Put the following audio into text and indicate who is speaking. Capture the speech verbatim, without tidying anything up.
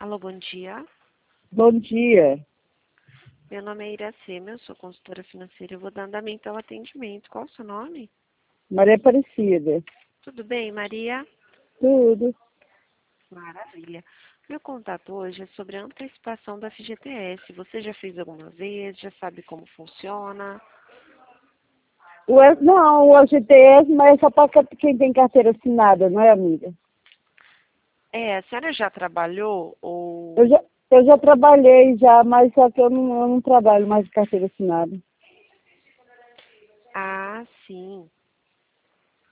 Speaker 1: Alô, bom dia.
Speaker 2: Bom dia.
Speaker 1: Meu nome é Iracema, eu sou consultora financeira. Eu vou dar andamento ao atendimento. Qual o seu nome?
Speaker 2: Maria Aparecida.
Speaker 1: Tudo bem, Maria?
Speaker 2: Tudo.
Speaker 1: Maravilha. Meu contato hoje é sobre a antecipação da F G T S. Você já fez alguma vez? Já sabe como funciona?
Speaker 2: O, E- não, o G T S, mas é só para quem tem carteira assinada, não é, amiga?
Speaker 1: É, a senhora já trabalhou ou...
Speaker 2: Eu já, eu já trabalhei já, mas só que eu não, eu não trabalho mais de carteira assinada.
Speaker 1: Ah, sim.